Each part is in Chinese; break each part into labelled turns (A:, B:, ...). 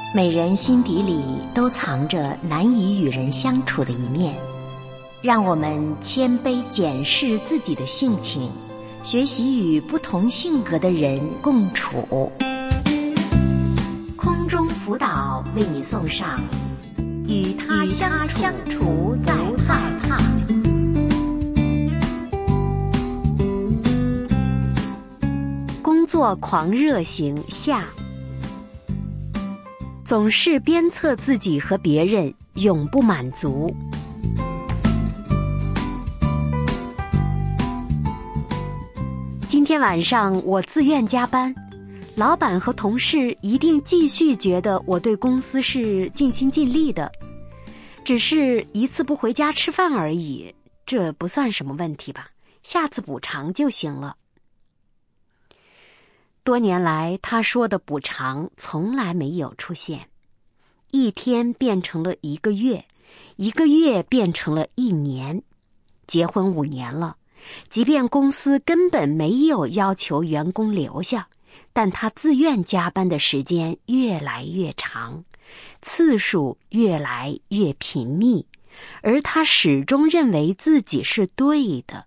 A: 每人心底里都藏着难以与人相处的一面，让我们谦卑检视自己的性情，学习与不同性格的人共处。空中辅导为你送上与他相处再害怕。工作狂热型下，总是鞭策自己和别人，永不满足。今天晚上我自愿加班，老板和同事一定继续觉得我对公司是尽心尽力的，只是一次不回家吃饭而已，这不算什么问题吧，下次补偿就行了。多年来他说的补偿从来没有出现，一天变成了一个月，一个月变成了一年，结婚5年了，即便公司根本没有要求员工留下，但他自愿加班的时间越来越长，次数越来越频密，而他始终认为自己是对的。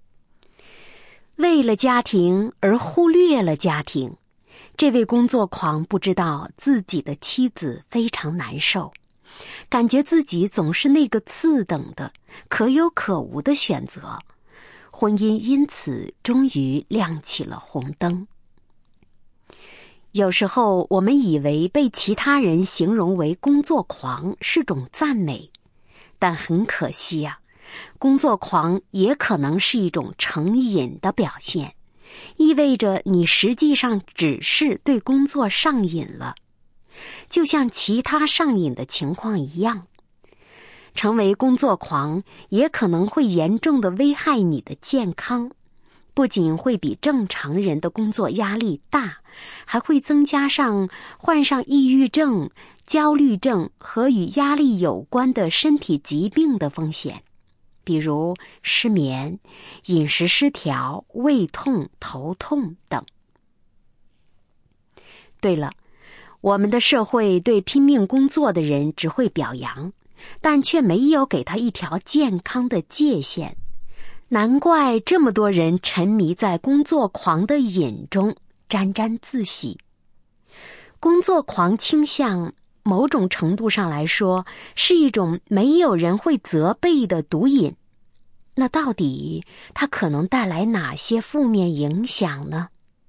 A: 为了家庭而忽略了家庭，这位工作狂不知道自己的妻子非常难受，感觉自己总是那个次等的、可有可无的选择，婚姻因此终于亮起了红灯。有时候我们以为被其他人形容为工作狂是种赞美，但很可惜啊，工作狂也可能是一种成瘾的表现，意味着你实际上只是对工作上瘾了，就像其他上瘾的情况一样。成为工作狂也可能会严重地危害你的健康，不仅会比正常人的工作压力大，还会增加患上抑郁症、焦虑症和与压力有关的身体疾病的风险，比如失眠、饮食失调、胃痛、头痛等。对了，我们的社会对拼命工作的人只会表扬，但却没有给他一条健康的界限，难怪这么多人沉迷在工作狂的瘾中，沾沾自喜。工作狂倾向某种程度上来说是一种没有人会责备的毒瘾，那到底它可能带来哪些负面影响呢？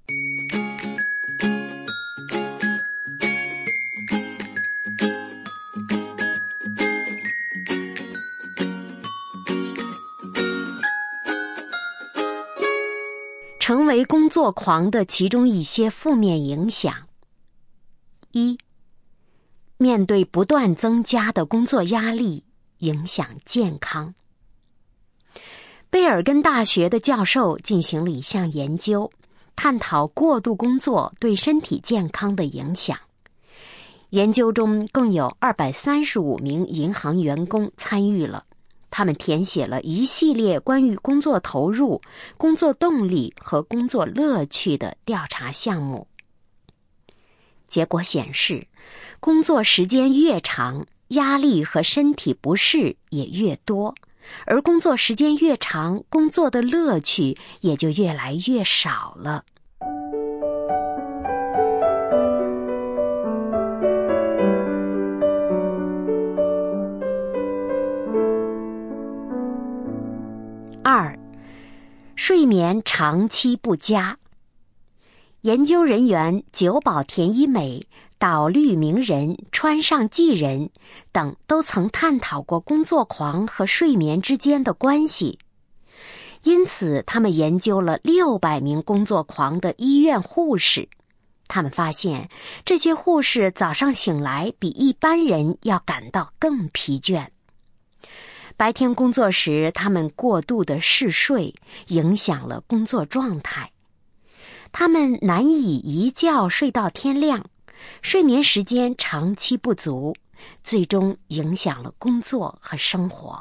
A: 成为工作狂的其中一些负面影响。1. 面对不断增加的工作压力，影响健康。贝尔根大学的教授进行了一项研究，探讨过度工作对身体健康的影响。研究中共有235名银行员工参与了，他们填写了一系列关于工作投入、工作动力和工作乐趣的调查项目。结果显示，工作时间越长，压力和身体不适也越多，而工作时间越长，工作的乐趣也就越来越少了。2. 睡眠长期不佳。研究人员久保田一美、岛绿明人、川上纪人等都曾探讨过工作狂和睡眠之间的关系，因此他们研究了600名工作狂的医院护士。他们发现，这些护士早上醒来比一般人要感到更疲倦。白天工作时，他们过度的嗜睡，影响了工作状态。他们难以一觉睡到天亮，睡眠时间长期不足，最终影响了工作和生活。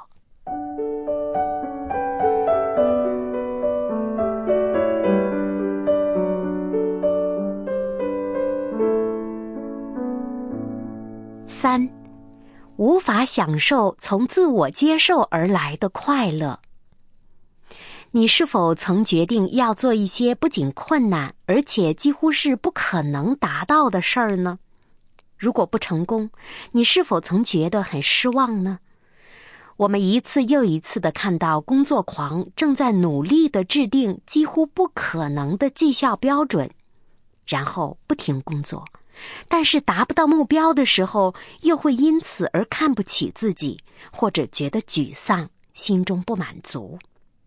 A: 3、无法享受从自我接受而来的快乐。你是否曾决定要做一些不仅困难，而且几乎是不可能达到的事儿呢？如果不成功，你是否曾觉得很失望呢？我们一次又一次地看到工作狂正在努力地制定几乎不可能的绩效标准，然后不停工作，但是达不到目标的时候，又会因此而看不起自己，或者觉得沮丧，心中不满足。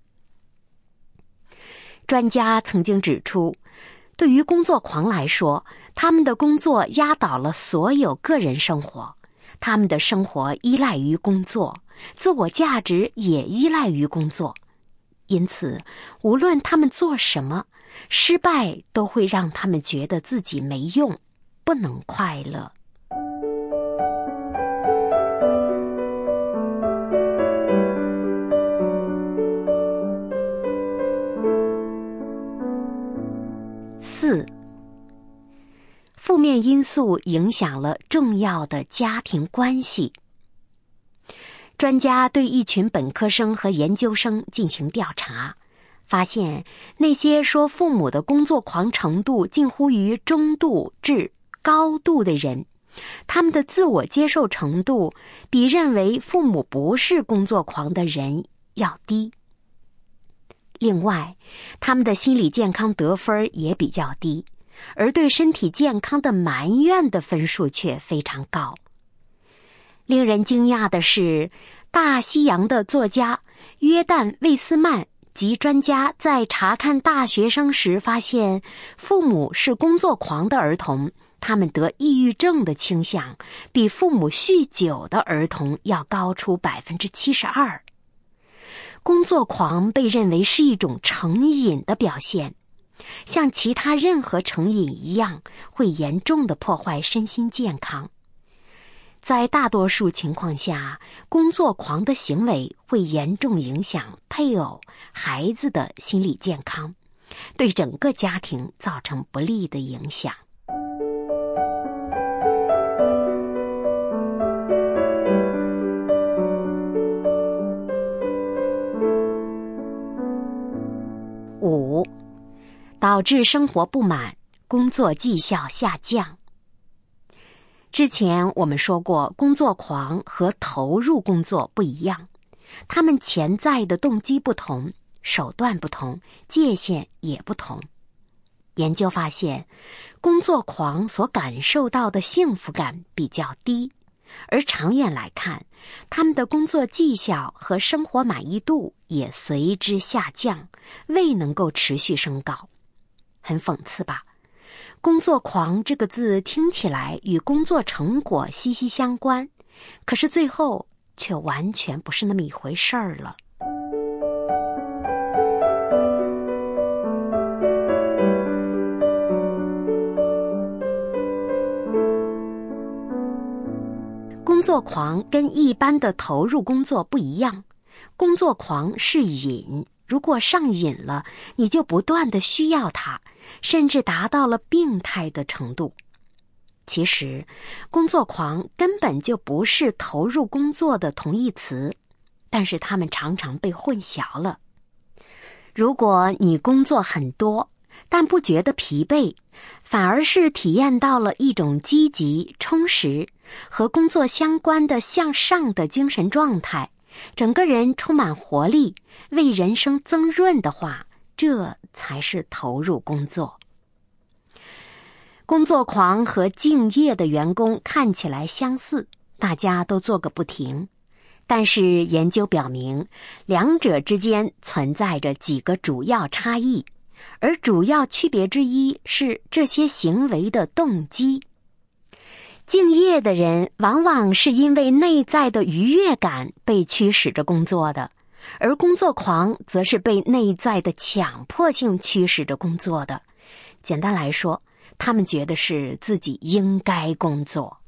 A: 专家曾经指出，对于工作狂来说，他们的工作压倒了所有个人生活，他们的生活依赖于工作，自我价值也依赖于工作。因此，无论他们做什么，失败都会让他们觉得自己没用，不能快乐。4、负面因素影响了重要的家庭关系。专家对一群本科生和研究生进行调查，发现那些说父母的工作狂程度近乎于中度至高度的人，他们的自我接受程度比认为父母不是工作狂的人要低。另外，他们的心理健康得分也比较低，而对身体健康的埋怨的分数却非常高。令人惊讶的是，大西洋的作家约旦·魏斯曼及专家在查看大学生时发现，父母是工作狂的儿童，他们得抑郁症的倾向比父母酗酒的儿童要高出 72%。工作狂被认为是一种成瘾的表现，像其他任何成瘾一样，会严重地破坏身心健康。在大多数情况下，工作狂的行为会严重影响配偶、孩子的心理健康，对整个家庭造成不利的影响。5、导致生活不满，工作绩效下降。之前我们说过，工作狂和投入工作不一样，他们潜在的动机不同，手段不同，界限也不同。研究发现，工作狂所感受到的幸福感比较低，而长远来看，他们的工作绩效和生活满意度也随之下降，未能够持续升高。很讽刺吧？工作狂这个字听起来与工作成果息息相关，可是最后却完全不是那么一回事儿了。工作狂跟一般的投入工作不一样，工作狂是瘾，如果上瘾了，你就不断地需要它，甚至达到了病态的程度。其实，工作狂根本就不是投入工作的同义词，但是他们常常被混淆了。如果你工作很多，但不觉得疲惫，反而是体验到了一种积极、充实和工作相关的向上的精神状态，整个人充满活力，为人生增润的话，这才是投入工作。工作狂和敬业的员工看起来相似，大家都做个不停。但是研究表明，两者之间存在着几个主要差异，而主要区别之一是这些行为的动机。敬业的人往往是因为内在的愉悦感被驱使着工作的，而工作狂则是被内在的强迫性驱使着工作的。简单来说，他们觉得是自己应该工作。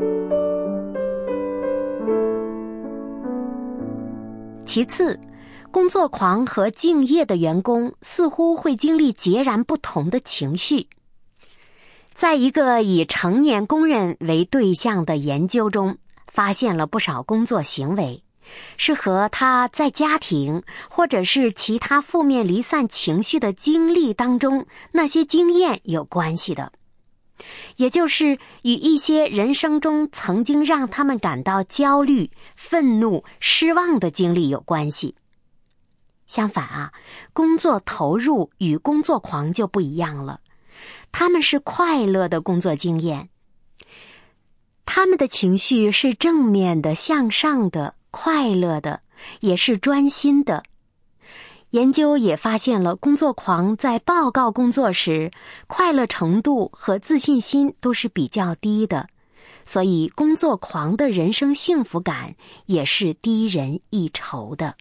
A: 其次， 工作狂和敬业的员工似乎会经历截然不同的情绪。在一个以成年工人为对象的研究中，发现了不少工作行为是和他在家庭或者是其他负面离散情绪的经历当中那些经验有关系的，也就是与一些人生中曾经让他们感到焦虑、愤怒、失望的经历有关系。相反工作投入与工作狂就不一样了，他们是快乐的工作经验，他们的情绪是正面的、向上的、快乐的，也是专心的。研究也发现了工作狂在报告工作时，快乐程度和自信心都是比较低的，所以工作狂的人生幸福感也是低人一筹的。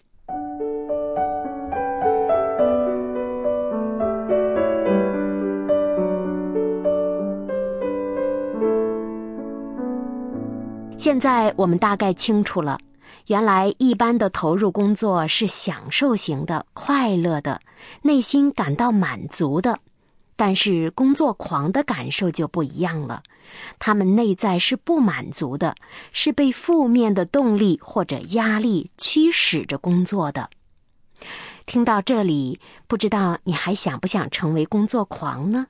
A: 现在我们大概清楚了，原来一般的投入工作是享受型的、快乐的，内心感到满足的。但是工作狂的感受就不一样了，他们内在是不满足的，是被负面的动力或者压力驱使着工作的。听到这里，不知道你还想不想成为工作狂呢？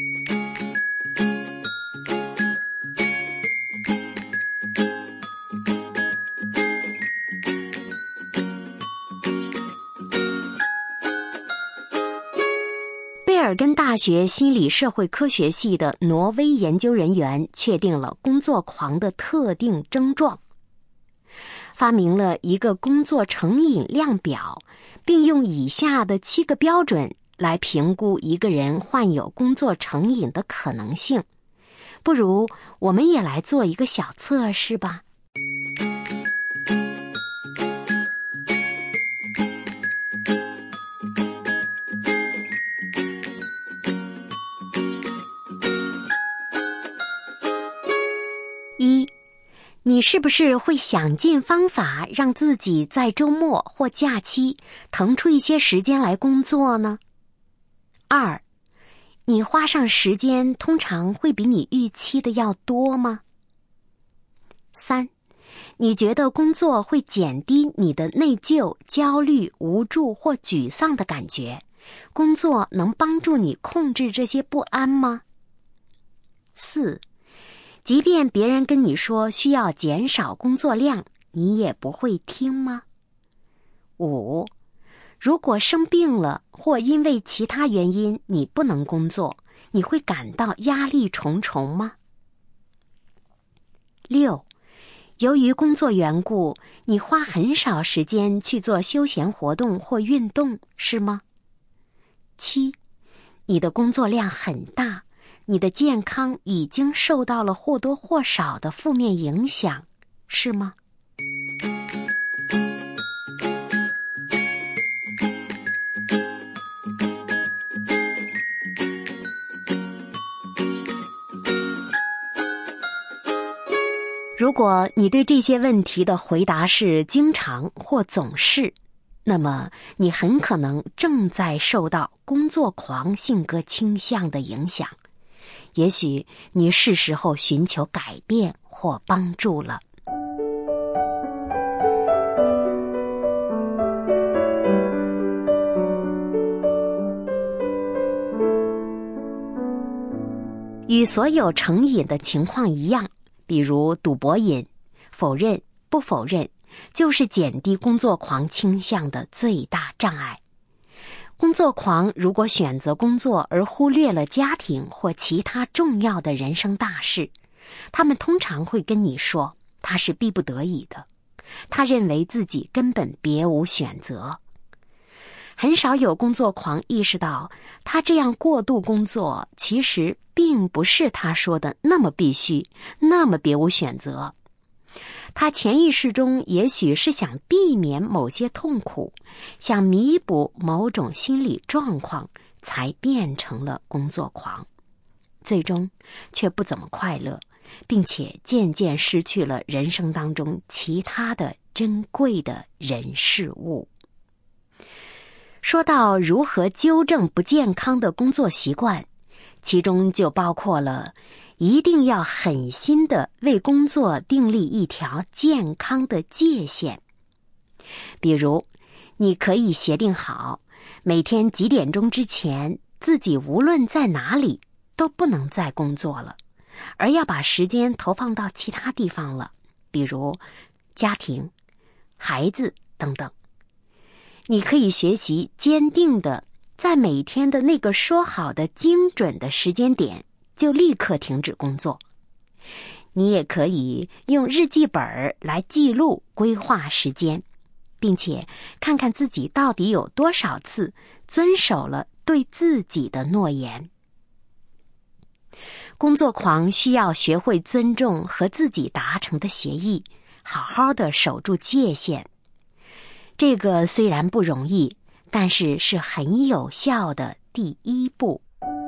A: 贝尔根大学心理社会科学系的挪威研究人员确定了工作狂的特定症状，发明了一个工作成瘾量表，并用以下的7个标准来评估一个人患有工作成瘾的可能性。不如我们也来做一个小测试吧。你是不是会想尽方法让自己在周末或假期腾出一些时间来工作呢？2，你花上时间通常会比你预期的要多吗？3，你觉得工作会减低你的内疚、焦虑、无助或沮丧的感觉？工作能帮助你控制这些不安吗？4，即便别人跟你说需要减少工作量，你也不会听吗？5，如果生病了或因为其他原因你不能工作，你会感到压力重重吗？6，由于工作缘故，你花很少时间去做休闲活动或运动，是吗？7，你的工作量很大，你的健康已经受到了或多或少的负面影响，是吗？如果你对这些问题的回答是经常或总是，那么你很可能正在受到工作狂性格倾向的影响。也许你是时候寻求改变或帮助了。与所有成瘾的情况一样，比如赌博瘾，否认、不否认，就是减低工作狂倾向的最大障碍。工作狂如果选择工作而忽略了家庭或其他重要的人生大事，他们通常会跟你说他是逼不得已的，他认为自己根本别无选择。很少有工作狂意识到，他这样过度工作其实并不是他说的那么必须，那么别无选择。他潜意识中也许是想避免某些痛苦，想弥补某种心理状况，才变成了工作狂，最终却不怎么快乐，并且渐渐失去了人生当中其他的珍贵的人事物。 说到如何纠正不健康的工作习惯，其中就包括了一定要狠心地为工作订立一条健康的界限。比如，你可以协定好，每天几点钟之前，自己无论在哪里都不能再工作了，而要把时间投放到其他地方了，比如家庭、孩子等等。你可以学习坚定的，在每天的那个说好的精准的时间点，就立刻停止工作。你也可以用日记本来记录规划时间，并且看看自己到底有多少次遵守了对自己的诺言。工作狂需要学会尊重和自己达成的协议，好好的守住界限。这个虽然不容易，但是是很有效的第一步。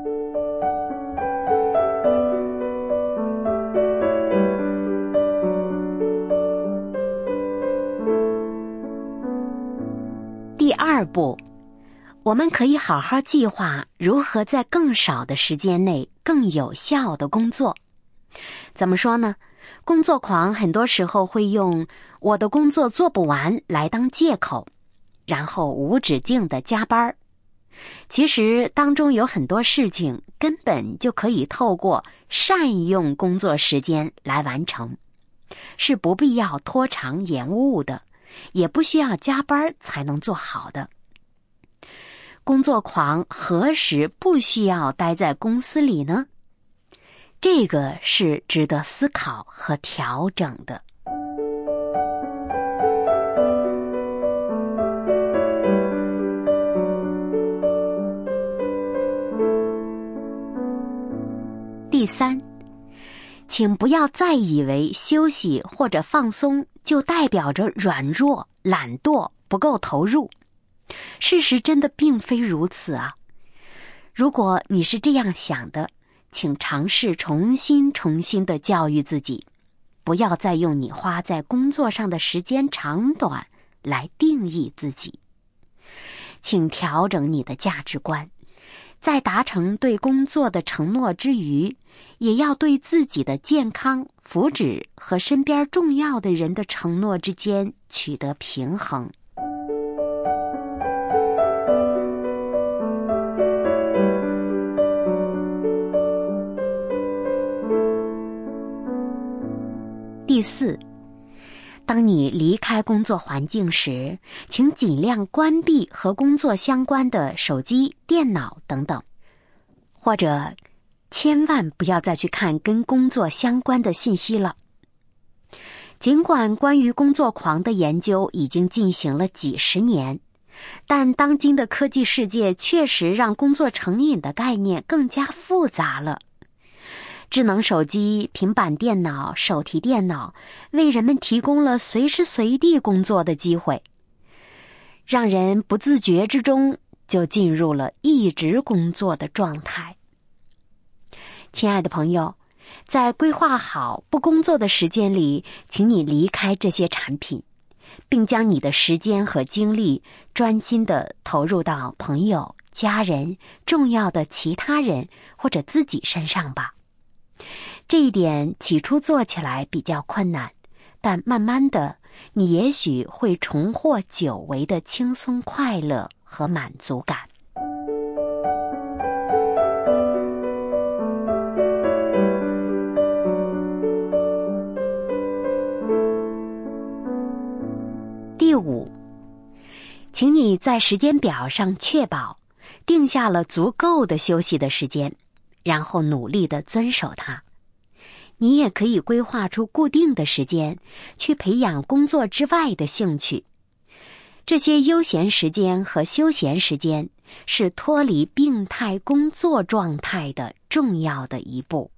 A: 第二步，我们可以好好计划如何在更少的时间内更有效的工作。怎么说呢？工作狂很多时候会用我的工作做不完来当借口，然后无止境的加班。其实当中有很多事情根本就可以透过善用工作时间来完成，是不必要拖长延误的，也不需要加班才能做好的。工作狂何时不需要待在公司里呢？这个是值得思考和调整的。第三，请不要再以为休息或者放松就代表着软弱、懒惰、不够投入。事实真的并非如此啊！如果你是这样想的，请尝试重新的教育自己，不要再用你花在工作上的时间长短来定义自己。请调整你的价值观，在达成对工作的承诺之余，也要对自己的健康、福祉和身边重要的人的承诺之间取得平衡。第四，当你离开工作环境时，请尽量关闭和工作相关的手机、电脑等等，或者千万不要再去看跟工作相关的信息了。尽管关于工作狂的研究已经进行了几十年，但当今的科技世界确实让工作成瘾的概念更加复杂了。智能手机、平板电脑、手提电脑为人们提供了随时随地工作的机会，让人不自觉之中就进入了一直工作的状态。亲爱的朋友，在规划好不工作的时间里，请你离开这些产品，并将你的时间和精力专心地投入到朋友、家人、重要的其他人或者自己身上吧。这一点起初做起来比较困难，但慢慢的，你也许会重获久违的轻松快乐和满足感。第五，请你在时间表上确保定下了足够的休息的时间，然后努力地遵守它。你也可以规划出固定的时间，去培养工作之外的兴趣。这些悠闲时间和休闲时间是脱离病态工作状态的重要的一步。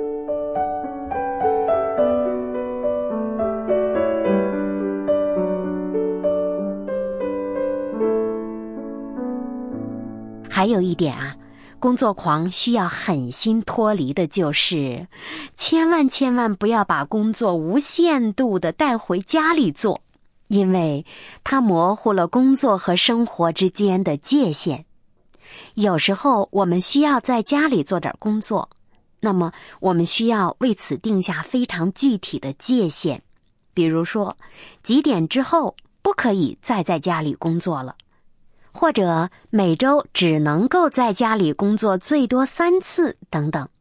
A: 还有一点啊，工作狂需要狠心脱离的就是千万不要把工作无限度的带回家里做， 因为它模糊了工作和生活之间的界限。有时候我们需要在家里做点工作，那么我们需要为此定下非常具体的界限，比如说几点之后不可以再在家里工作了，或者每周只能够在家里工作最多3次等等。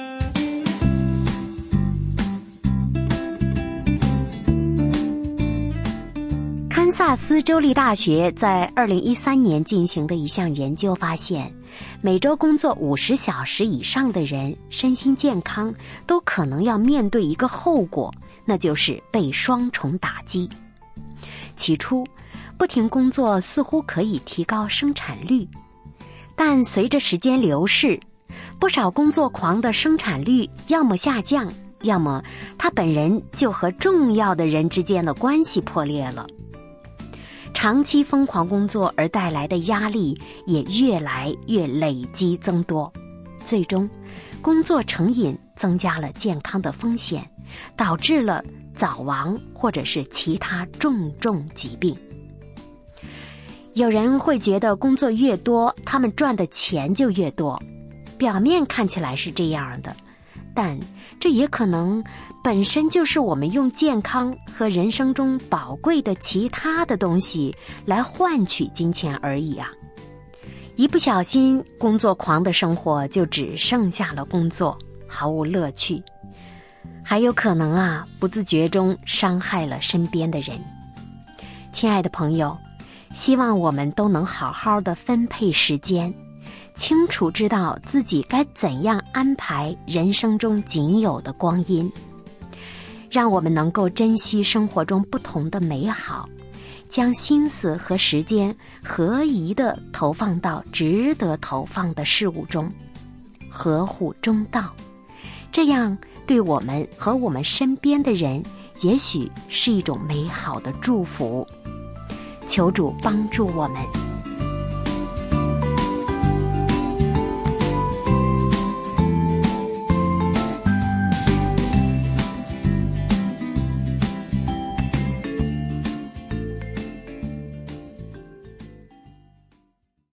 A: 堪萨斯州立大学在2013年进行的一项研究发现，每周工作50小时以上的人，身心健康都可能要面对一个后果，那就是被双重打击。起初，不停工作似乎可以提高生产率，但随着时间流逝，不少工作狂的生产率要么下降，要么他本人就和重要的人之间的关系破裂了。长期疯狂工作而带来的压力也越来越累积增多，最终工作成瘾增加了健康的风险，导致了早亡或者是其他重疾病。有人会觉得工作越多，他们赚的钱就越多，表面看起来是这样的，但这也可能本身就是我们用健康和人生中宝贵的其他的东西来换取金钱而已啊。一不小心，工作狂的生活就只剩下了工作，毫无乐趣，还有可能不自觉中伤害了身边的人。亲爱的朋友，希望我们都能好好的分配时间，清楚知道自己该怎样安排人生中仅有的光阴，让我们能够珍惜生活中不同的美好，将心思和时间合宜地投放到值得投放的事物中，合乎中道。这样对我们和我们身边的人，也许是一种美好的祝福。求主帮助我们。